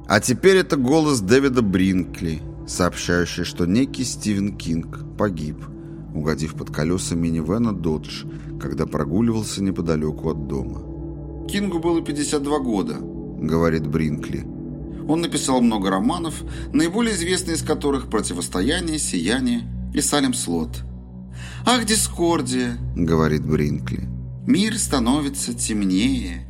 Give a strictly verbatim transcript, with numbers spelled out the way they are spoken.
А теперь это голос Дэвида Бринкли, сообщающий, что некий Стивен Кинг погиб, угодив под колеса минивэна «Додж», когда прогуливался неподалеку от дома. «Кингу было пятьдесят два года», — говорит Бринкли. Он написал много романов, наиболее известные из которых «Противостояние», «Сияние» и «Салем Слот». «Ах, дискордия», — говорит Бринкли. «Мир становится темнее».